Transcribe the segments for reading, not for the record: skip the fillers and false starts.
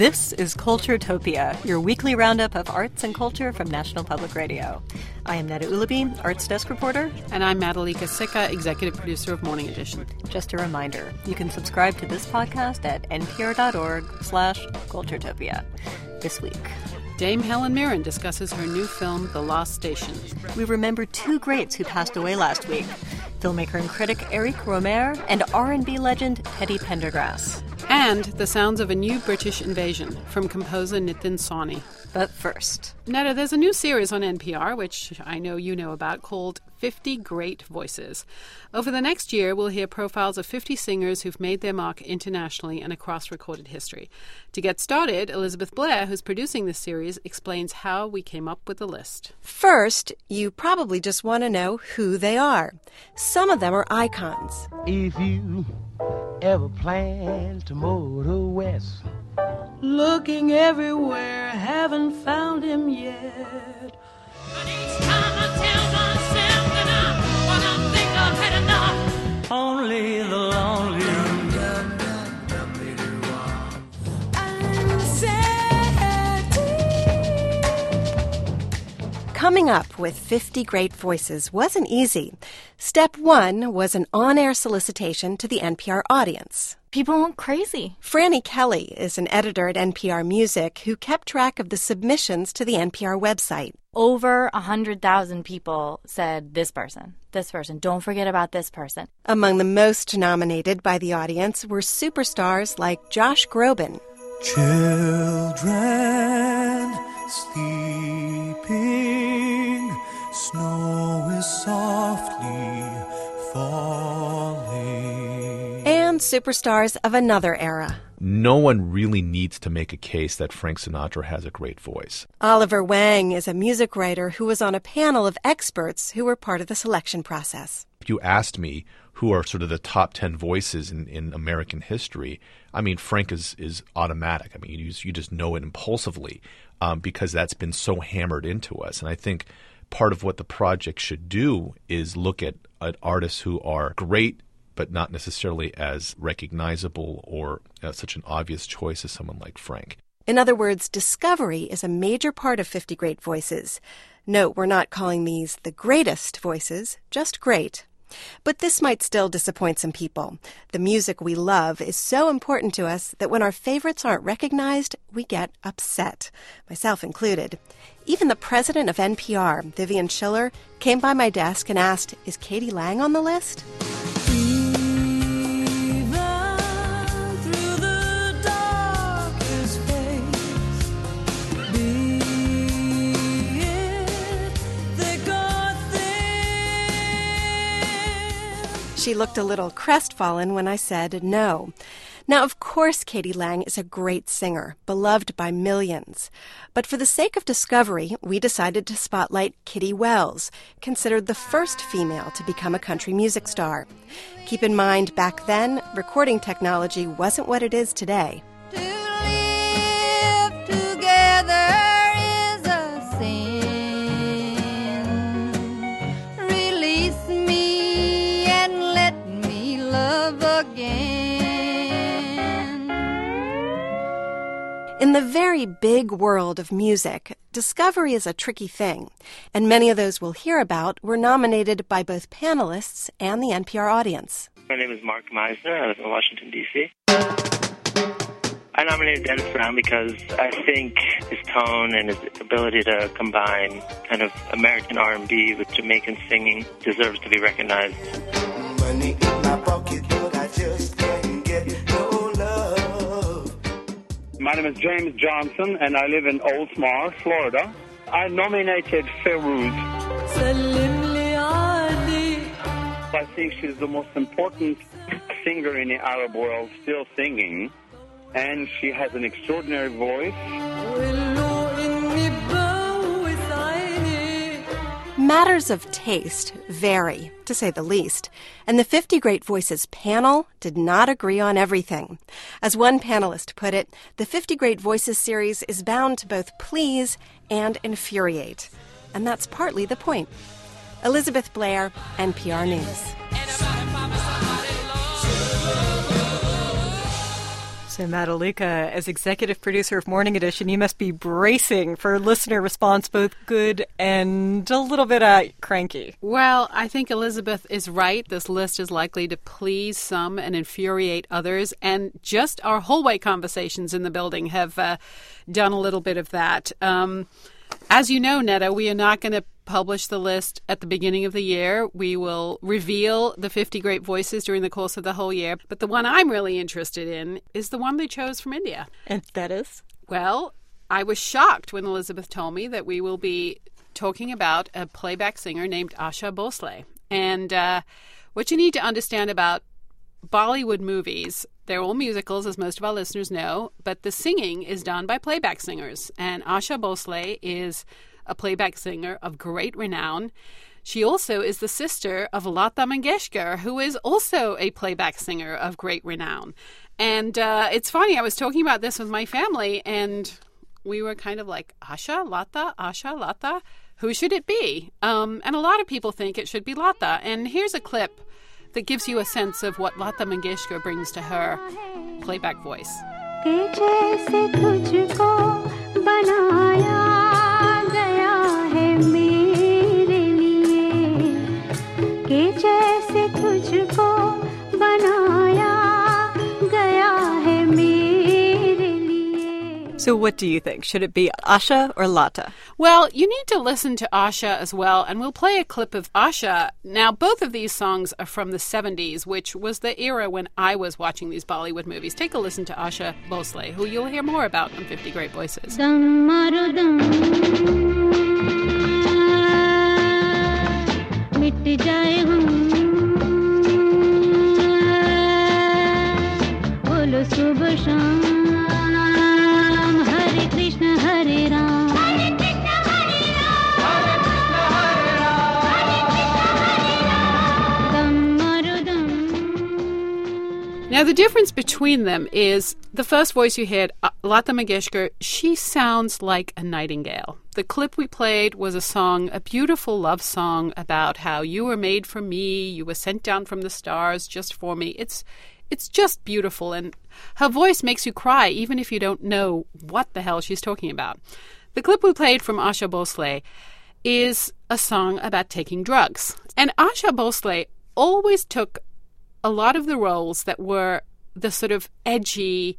This is Culturetopia, your weekly roundup of arts and culture from National Public Radio. I am Neda Ulaby, Arts Desk Reporter. And I'm Madalika Sikka, Executive Producer of Morning Edition. Just a reminder, you can subscribe to this podcast at npr.org/Culturetopia. This week, Dame Helen Mirren discusses her new film, The Lost Station. We remember two greats who passed away last week, filmmaker and critic Eric Rohmer and R&B legend Teddy Pendergrass. And the sounds of a new British invasion from composer Nitin Sawhney. But first, Neda, there's a new series on NPR, which I know you know about, called 50 Great Voices. Over the next year, we'll hear profiles of 50 singers who've made their mark internationally and across recorded history. To get started, Elizabeth Blair, who's producing this series, explains how we came up with the list. First, you probably just want to know who they are. Some of them are icons. If you ever plan to motor west, looking everywhere, haven't found him yet. But each time I tell myself that I think I've had enough. Only the lonely. Coming up with 50 Great Voices wasn't easy. Step one was an on-air solicitation to the NPR audience. People went crazy. Franny Kelly is an editor at NPR Music who kept track of the submissions to the NPR website. Over 100,000 people said this person, don't forget about this person. Among the most nominated by the audience were superstars like Josh Groban. Children sleeping, snow is softly falling. And superstars of another era. No one really needs to make a case that Frank Sinatra has a great voice. Oliver Wang is a music writer who was on a panel of experts who were part of the selection process. If you asked me who are sort of the top 10 voices in American history, I mean, Frank is automatic. I mean, you just know it impulsively because that's been so hammered into us. And I think part of what the project should do is look at artists who are great but not necessarily as recognizable or such an obvious choice as someone like Frank. In other words, discovery is a major part of 50 Great Voices. Note, we're not calling these the greatest voices, just great. But this might still disappoint some people. The music we love is so important to us that when our favorites aren't recognized, we get upset, myself included. Even the president of NPR, Vivian Schiller, came by my desk and asked, is Katie Lang on the list? She looked a little crestfallen when I said no. Now, of course, Katie Lang is a great singer, beloved by millions. But for the sake of discovery, we decided to spotlight Kitty Wells, considered the first female to become a country music star. Keep in mind, back then, recording technology wasn't what it is today. To live together is a sin. Release me and let me love again. In the very big world of music, discovery is a tricky thing, and many of those we'll hear about were nominated by both panelists and the NPR audience. My name is Mark Meisner. I live in Washington, D.C. I nominated Dennis Brown because I think his tone and his ability to combine kind of American R&B with Jamaican singing deserves to be recognized. Money in my pocket, but I just can't get no love. My name is James Johnson, and I live in Oldsmar, Florida. I nominated Ferouz. I think she's the most important singer in the Arab world still singing, and she has an extraordinary voice. Matters of taste vary, to say the least, and the 50 Great Voices panel did not agree on everything. As one panelist put it, the 50 Great Voices series is bound to both please and infuriate. And that's partly the point. Elizabeth Blair, NPR News. So, Madalika, as executive producer of Morning Edition, you must be bracing for listener response, both good and a little bit cranky. Well, I think Elizabeth is right. This list is likely to please some and infuriate others. And just our hallway conversations in the building have done a little bit of that. As you know, Netta, we are not going to publish the list at the beginning of the year. We will reveal the 50 great voices during the course of the whole year. But the one I'm really interested in is the one they chose from India. And that is? Well, I was shocked when Elizabeth told me that we will be talking about a playback singer named Asha Bhosle. And what you need to understand about Bollywood movies, they're all musicals, as most of our listeners know, but the singing is done by playback singers. And Asha Bhosle is a playback singer of great renown. She also is the sister of Lata Mangeshkar, who is also a playback singer of great renown. And it's funny, I was talking about this with my family, and we were kind of like, Asha, Lata, who should it be? And a lot of people think it should be Lata. And here's a clip that gives you a sense of what Lata Mangeshkar brings to her playback voice. So what do you think? Should it be Asha or Lata? Well, you need to listen to Asha as well, and we'll play a clip of Asha. Now, both of these songs are from the 70s, which was the era when I was watching these Bollywood movies. Take a listen to Asha Bhosle, who you'll hear more about on 50 Great Voices. Now, the difference between them is the first voice you heard, Lata Mangeshkar, she sounds like a nightingale. The clip we played was a song, a beautiful love song about how you were made for me, you were sent down from the stars just for me. It's just beautiful, and her voice makes you cry even if you don't know what the hell she's talking about. The clip we played from Asha Bhosle is a song about taking drugs. And Asha Bhosle always took a lot of the roles that were the sort of edgy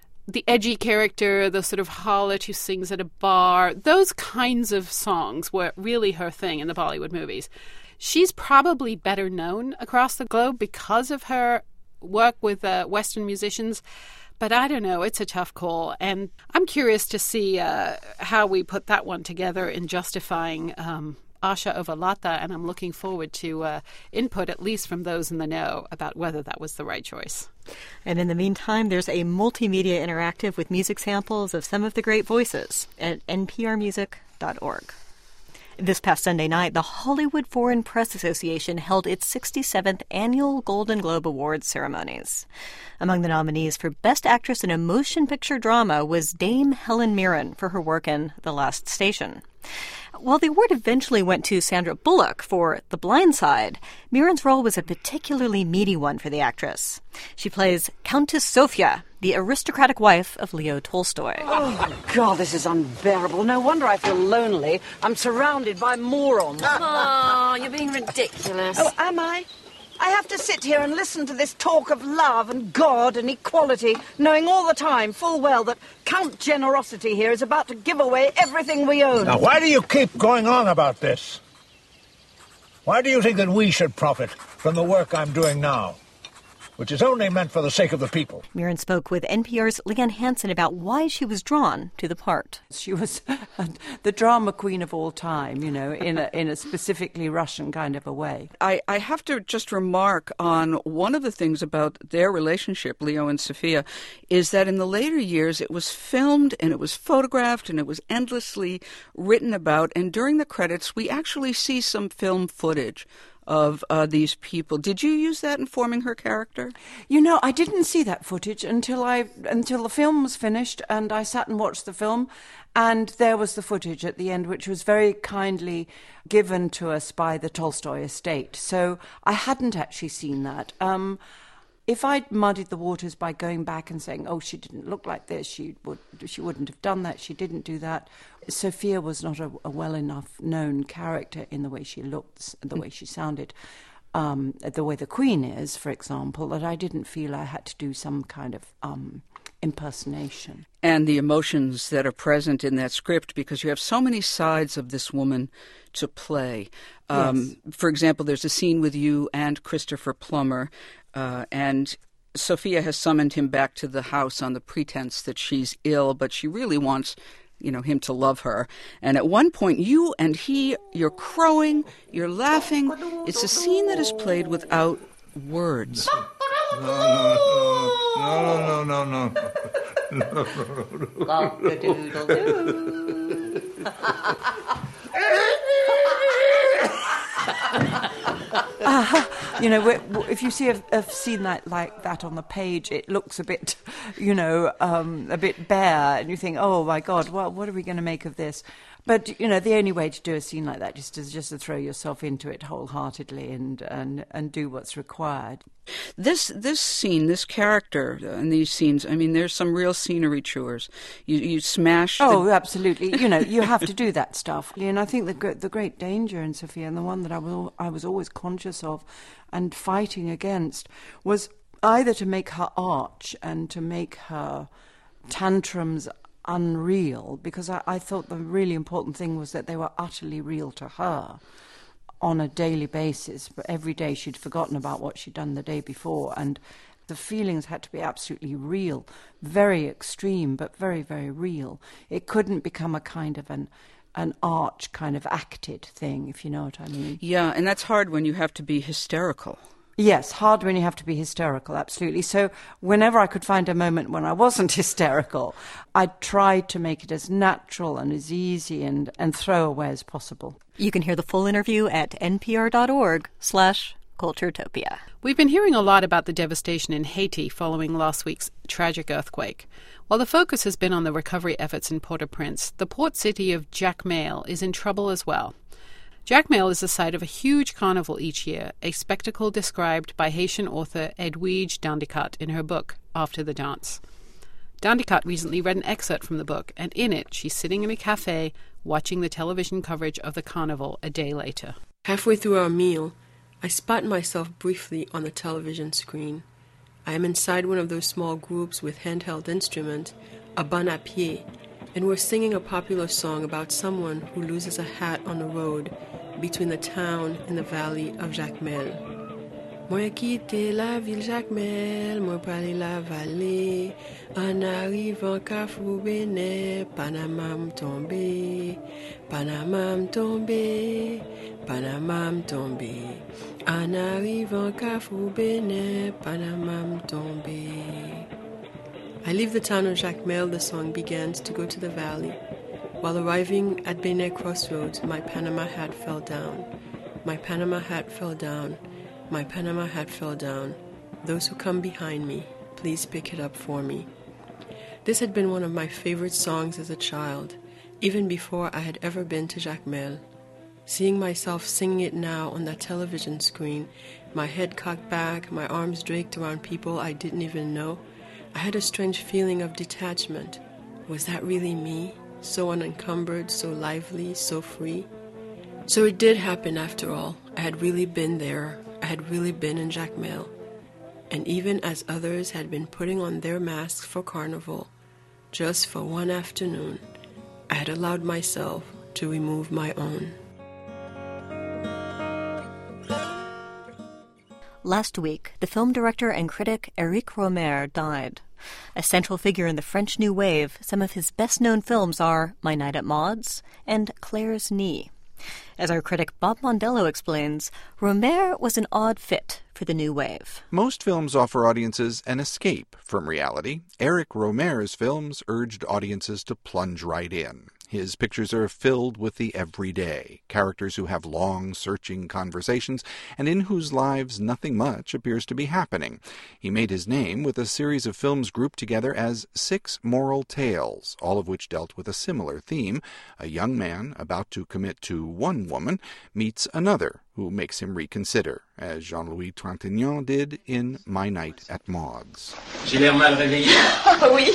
character, the sort of harlot who sings at a bar. Those kinds of songs were really her thing in the Bollywood movies. She's probably better known across the globe because of her work with Western musicians. But I don't know, it's a tough call. And I'm curious to see how we put that one together in justifying Asha over Lata, and I'm looking forward to input, at least from those in the know, about whether that was the right choice. And in the meantime, there's a multimedia interactive with music samples of some of the great voices at nprmusic.org. This past Sunday night, the Hollywood Foreign Press Association held its 67th annual Golden Globe Awards ceremonies. Among the nominees for Best Actress in a Motion Picture Drama was Dame Helen Mirren for her work in The Last Station. While the award eventually went to Sandra Bullock for The Blind Side, Mirren's role was a particularly meaty one for the actress. She plays Countess Sofia, the aristocratic wife of Leo Tolstoy. Oh, God, this is unbearable. No wonder I feel lonely. I'm surrounded by morons. Oh, you're being ridiculous. Oh, am I? I have to sit here and listen to this talk of love and God and equality, knowing all the time full well that Count Generosity here is about to give away everything we own. Now, why do you keep going on about this? Why do you think that we should profit from the work I'm doing now, which is only meant for the sake of the people? Mirren spoke with NPR's Leanne Hansen about why she was drawn to the part. She was the drama queen of all time, you know, in a specifically Russian kind of a way. I have to just remark on one of the things about their relationship, Leo and Sophia, is that in the later years it was filmed and it was photographed and it was endlessly written about. And during the credits, we actually see some film footage of these people. Did you use that in forming her character? You know, I didn't see that footage until the film was finished, and I sat and watched the film, and there was the footage at the end, which was very kindly given to us by the Tolstoy estate. So I hadn't actually seen that. if I'd muddied the waters by going back and saying, oh, she didn't look like this, she wouldn't have done that, she didn't do that, Sophia was not a well enough known character in the way she looked, the way she sounded, the way the Queen is, for example, that I didn't feel I had to do some kind of impersonation. And the emotions that are present in that script, because you have so many sides of this woman to play. Yes. For example, there's a scene with you and Christopher Plummer, and Sophia has summoned him back to the house on the pretense that she's ill, but she really wants, him to love her. And at one point, you and you're crowing, you're laughing. It's a scene that is played without words. No. If you see a scene like that on the page, it looks a bit, a bit bare, and you think, oh my God, what are we going to make of this? But the only way to do a scene like that is just to throw yourself into it wholeheartedly and do what's required. This scene, this character, and these scenes, I mean, there's some real scenery chewers. You smash. Oh, absolutely. You have to do that stuff. And I think the great danger in Sophia, and the one that I was always conscious of and fighting against, was either to make her arch and to make her tantrums unreal, because I thought the really important thing was that they were utterly real to her on a daily basis. But every day she'd forgotten about what she'd done the day before, and the feelings had to be absolutely real, very extreme, but very, very real. It couldn't become a kind of an arch kind of acted thing, if you know what I mean. Yeah, and that's hard when you have to be hysterical. Yes, hard when you have to be hysterical, absolutely. So whenever I could find a moment when I wasn't hysterical, I tried to make it as natural and as easy and throwaway as possible. You can hear the full interview at npr.org/Culturetopia. We've been hearing a lot about the devastation in Haiti following last week's tragic earthquake. While the focus has been on the recovery efforts in Port-au-Prince, the port city of Jacmel is in trouble as well. Jacmel is the site of a huge carnival each year, a spectacle described by Haitian author Edwige Dandicat in her book, After the Dance. Dandicat recently read an excerpt from the book, and in it she's sitting in a cafe watching the television coverage of the carnival a day later. Halfway through our meal, I spot myself briefly on the television screen. I am inside one of those small groups with handheld instruments, a bon à pied, and we're singing a popular song about someone who loses a hat on the road between the town and the valley of Jacmel. Moi quitte la ville Jacmel, moi parler la vallée, en arrivant Carrefour Bénin, Panama m'tombé, Panama m'tombé, Panama m'tombé, en arrivant Carrefour Bénin, Panama m'tombé. I leave the town of Jacmel, the song begins, to go to the valley. While arriving at Benin Crossroads, my Panama hat fell down. My Panama hat fell down. My Panama hat fell down. Those who come behind me, please pick it up for me. This had been one of my favorite songs as a child, even before I had ever been to Jacmel. Seeing myself singing it now on that television screen, my head cocked back, my arms draped around people I didn't even know, I had a strange feeling of detachment. Was that really me? So unencumbered, so lively, so free? So it did happen after all. I had really been there. I had really been in Jacmel. And even as others had been putting on their masks for carnival, just for one afternoon, I had allowed myself to remove my own. Last week, the film director and critic Éric Rohmer died. A central figure in the French New Wave, some of his best-known films are My Night at Maud's and Claire's Knee. As our critic Bob Mondello explains, Rohmer was an odd fit for the New Wave. Most films offer audiences an escape from reality. Éric Rohmer's films urged audiences to plunge right in. His pictures are filled with the everyday, characters who have long, searching conversations, and in whose lives nothing much appears to be happening. He made his name with a series of films grouped together as 6 Moral Tales, all of which dealt with a similar theme. A young man about to commit to one woman meets another who makes him reconsider, as Jean-Louis Trintignant did in My Night at Maud's. J'ai l'air mal réveillé? Oui.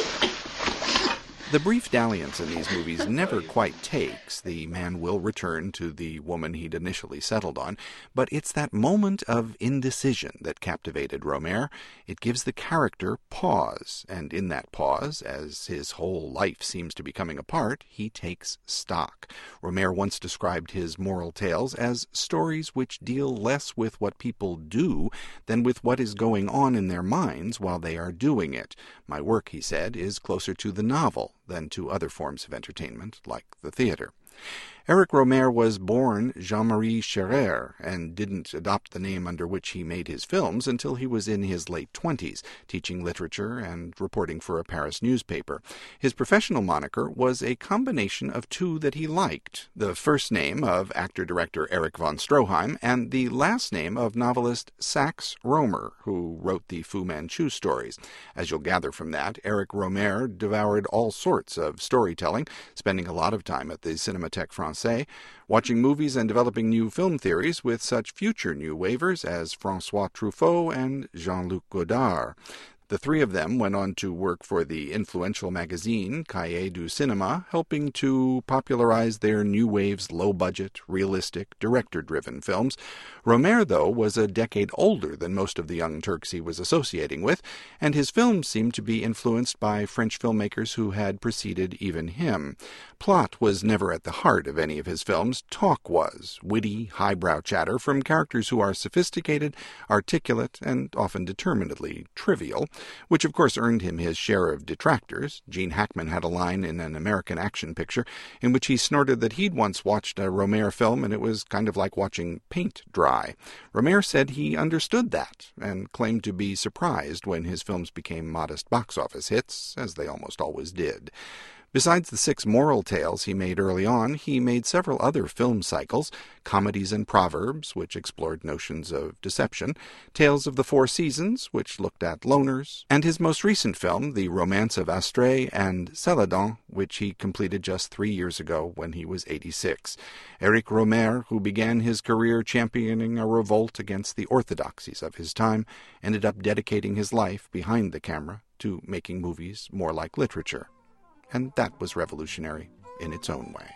The brief dalliance in these movies never quite takes. The man will return to the woman he'd initially settled on, but it's that moment of indecision that captivated Rohmer. It gives the character pause, and in that pause, as his whole life seems to be coming apart, he takes stock. Rohmer once described his Moral Tales as stories which deal less with what people do than with what is going on in their minds while they are doing it. My work, he said, is closer to the novel than to other forms of entertainment, like the theater. Eric Rohmer was born Jean-Marie Scherer and didn't adopt the name under which he made his films until he was in his late 20s, teaching literature and reporting for a Paris newspaper. His professional moniker was a combination of two that he liked, the first name of actor-director Erich von Stroheim and the last name of novelist Sax Rohmer, who wrote the Fu Manchu stories. As you'll gather from that, Eric Rohmer devoured all sorts of storytelling, spending a lot of time at the Cinémathèque Française, watching movies and developing new film theories with such future new wavers as François Truffaut and Jean-Luc Godard. The three of them went on to work for the influential magazine Cahiers du Cinéma, helping to popularize their new wave's low-budget, realistic, director-driven films. Rohmer, though, was a decade older than most of the young Turks he was associating with, and his films seemed to be influenced by French filmmakers who had preceded even him. Plot was never at the heart of any of his films. Talk was, witty, highbrow chatter from characters who are sophisticated, articulate, and often determinedly trivial, which of course earned him his share of detractors. Gene Hackman had a line in an American action picture in which he snorted that he'd once watched a Rohmer film and it was kind of like watching paint dry. Rohmer said he understood that and claimed to be surprised when his films became modest box office hits, as they almost always did. Besides the 6 Moral Tales he made early on, he made several other film cycles, Comedies and Proverbs, which explored notions of deception, Tales of the Four Seasons, which looked at loners, and his most recent film, The Romance of Astrée and Céladon, which he completed just 3 years ago when he was 86. Eric Rohmer, who began his career championing a revolt against the orthodoxies of his time, ended up dedicating his life behind the camera to making movies more like literature. And that was revolutionary in its own way.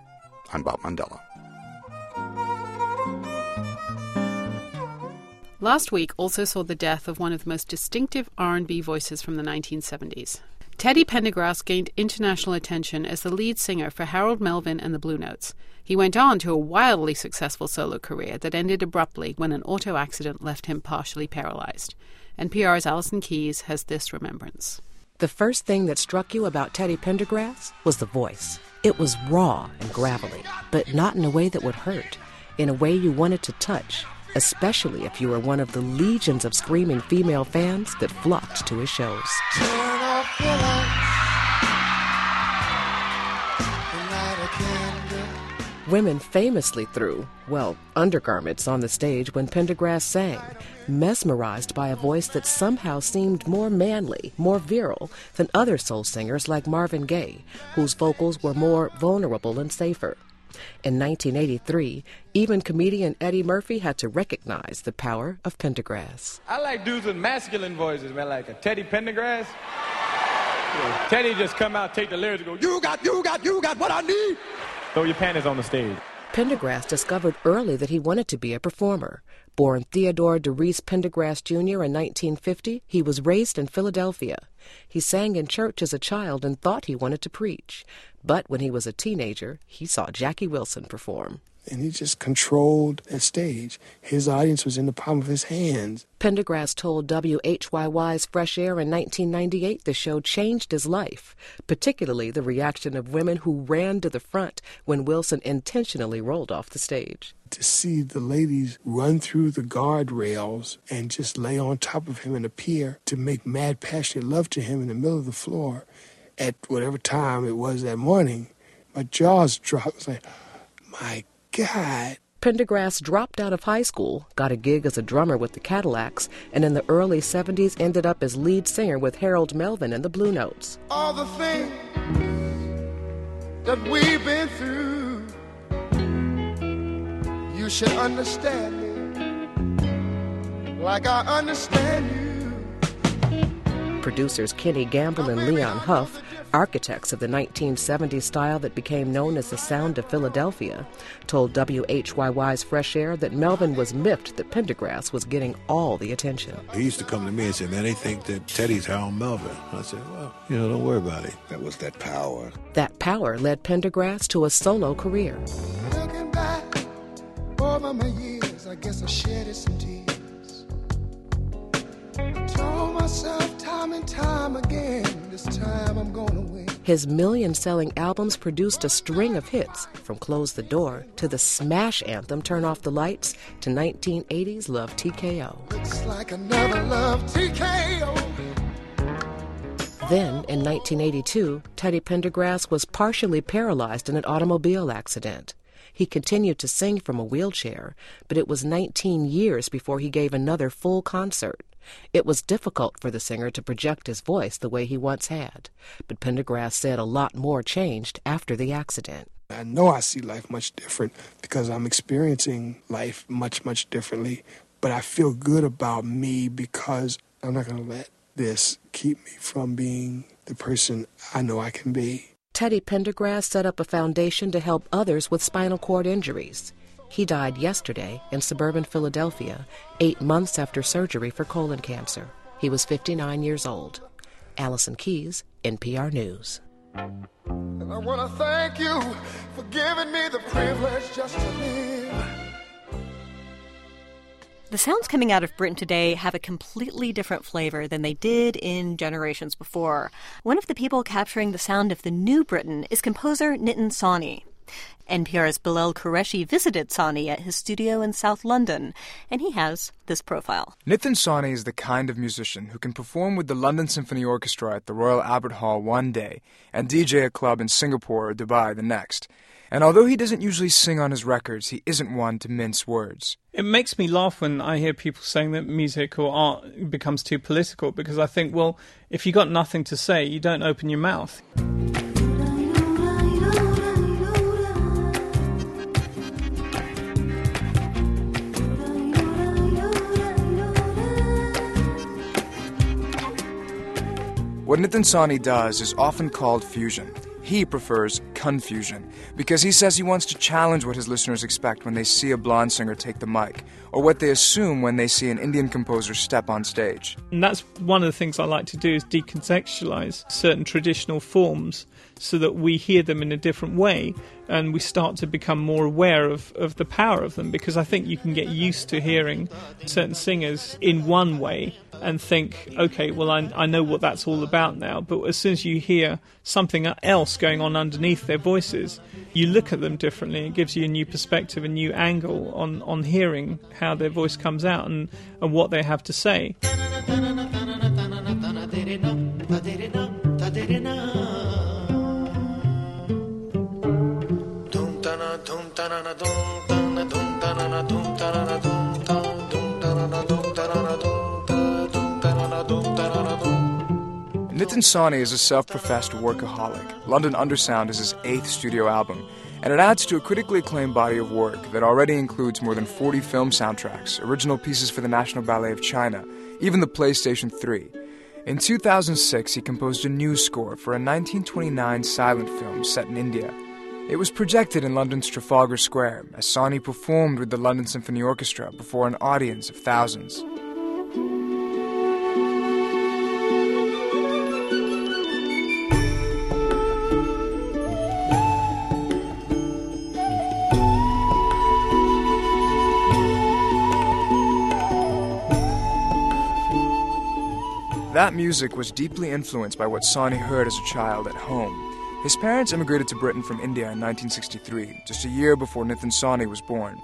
I'm Bob Mandela. Last week also saw the death of one of the most distinctive R&B voices from the 1970s. Teddy Pendergrass gained international attention as the lead singer for Harold Melvin and the Blue Notes. He went on to a wildly successful solo career that ended abruptly when an auto accident left him partially paralyzed. NPR's Allison Keyes has this remembrance. The first thing that struck you about Teddy Pendergrass was the voice. It was raw and gravelly, but not in a way that would hurt, in a way you wanted to touch, especially if you were one of the legions of screaming female fans that flocked to his shows. Women famously threw, well, undergarments on the stage when Pendergrass sang, mesmerized by a voice that somehow seemed more manly, more virile than other soul singers like Marvin Gaye, whose vocals were more vulnerable and safer. In 1983, even comedian Eddie Murphy had to recognize the power of Pendergrass. I like dudes with masculine voices, man, like a Teddy Pendergrass. Yeah, Teddy just come out, take the lyrics and go, you got what I need. Throw your panties on the stage. Pendergrass discovered early that he wanted to be a performer. Born Theodore DeReese Pendergrass Jr. in 1950, he was raised in Philadelphia. He sang in church as a child and thought he wanted to preach. But when he was a teenager, he saw Jackie Wilson perform. And he just controlled that stage. His audience was in the palm of his hands. Pendergrass told WHYY's Fresh Air in 1998 the show changed his life, particularly the reaction of women who ran to the front when Wilson intentionally rolled off the stage. To see the ladies run through the guardrails and just lay on top of him and appear to make mad, passionate love to him in the middle of the floor at whatever time it was that morning my jaws dropped. I was like, my God. Pendergrass dropped out of high school, got a gig as a drummer with the Cadillacs, and in the early 70s ended up as lead singer with Harold Melvin and the Blue Notes. All the things that we've been through, you should understand me like I understand you. Producers Kenny Gamble and Leon Huff, architects of the 1970s style that became known as the sound of Philadelphia, told WHYY's Fresh Air that Melvin was miffed that Pendergrass was getting all the attention. He used to come to me and say, man, they think that Teddy's Harold Melvin. I said, well, don't worry about it. That was that power. That power led Pendergrass to a solo career. Looking back over my years, I guess I shedded some tears. I told myself time and time again, this time I'm gonna win. His million-selling albums produced a string of hits, from Close the Door to the smash anthem Turn Off the Lights to 1980's Love TKO. Looks like another Love TKO. Then, in 1982, Teddy Pendergrass was partially paralyzed in an automobile accident. He continued to sing from a wheelchair, but it was 19 years before he gave another full concert. It was difficult for the singer to project his voice the way he once had, but Pendergrass said a lot more changed after the accident. I know I see life much different because I'm experiencing life much, much differently, but I feel good about me because I'm not going to let this keep me from being the person I know I can be. Teddy Pendergrass set up a foundation to help others with spinal cord injuries. He died yesterday in suburban Philadelphia, 8 months after surgery for colon cancer. He was 59 years old. Allison Keyes, NPR News. And I want to thank you for giving me the privilege just to live. The sounds coming out of Britain today have a completely different flavor than they did in generations before. One of the people capturing the sound of the new Britain is composer Nitin Sawhney. NPR's Bilal Qureshi visited Sawhney at his studio in South London, and he has this profile. Nitin Sawhney is the kind of musician who can perform with the London Symphony Orchestra at the Royal Albert Hall one day and DJ a club in Singapore or Dubai the next. And although he doesn't usually sing on his records, he isn't one to mince words. It makes me laugh when I hear people saying that music or art becomes too political, because I think, well, if you got nothing to say, you don't open your mouth. What Nitin Sawhney does is often called fusion. He prefers confusion, because he says he wants to challenge what his listeners expect when they see a blonde singer take the mic, or what they assume when they see an Indian composer step on stage. And that's one of the things I like to do, is decontextualize certain traditional forms so that we hear them in a different way and we start to become more aware of the power of them, because I think you can get used to hearing certain singers in one way and think, okay, well, I know what that's all about now. But as soon as you hear something else going on underneath their voices, you look at them differently. It gives you a new perspective, a new angle on hearing how their voice comes out and what they have to say. Nitin Sawhney is a self-professed workaholic. London Undersound is his 8th studio album, and it adds to a critically acclaimed body of work that already includes more than 40 film soundtracks, original pieces for the National Ballet of China, even the PlayStation 3. In 2006, he composed a new score for a 1929 silent film set in India. It was projected in London's Trafalgar Square as Sawhney performed with the London Symphony Orchestra before an audience of thousands. That music was deeply influenced by what Sawhney heard as a child at home. His parents immigrated to Britain from India in 1963, just a year before Nitin Sawhney was born.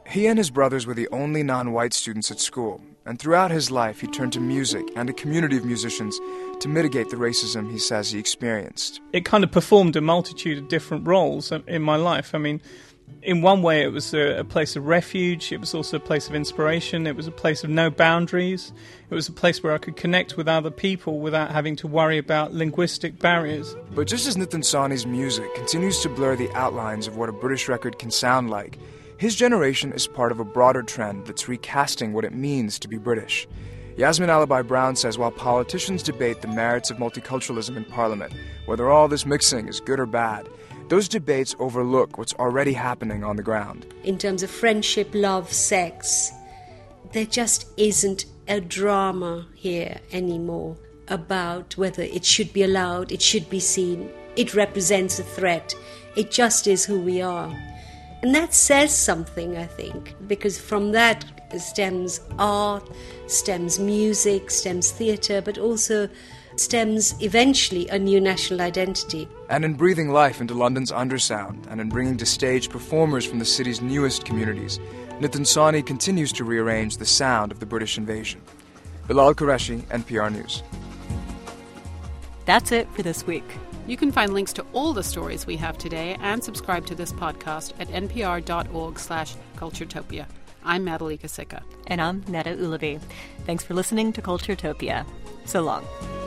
He and his brothers were the only non-white students at school, and throughout his life he turned to music and a community of musicians to mitigate the racism he says he experienced. It kind of performed a multitude of different roles in my life. I mean, in one way it was a place of refuge, it was also a place of inspiration, it was a place of no boundaries, it was a place where I could connect with other people without having to worry about linguistic barriers. But just as Nitin Sawhney's music continues to blur the outlines of what a British record can sound like, his generation is part of a broader trend that's recasting what it means to be British. Yasmin Alibai Brown says while politicians debate the merits of multiculturalism in Parliament, whether all this mixing is good or bad, those debates overlook what's already happening on the ground. In terms of friendship, love, sex, there just isn't a drama here anymore about whether it should be allowed, it should be seen, it represents a threat. It just is who we are. And that says something, I think, because from that stems art, stems music, stems theatre, but also stems eventually a new national identity. And in breathing life into London's undersound, and in bringing to stage performers from the city's newest communities, Nitin Sawhney continues to rearrange the sound of the British invasion. Bilal Qureshi, NPR News. That's it for this week. You can find links to all the stories we have today and subscribe to this podcast at npr.org/Culturetopia. I'm Madhulika Sikka. And I'm Neda Ulavi. Thanks for listening to Culturetopia. So long.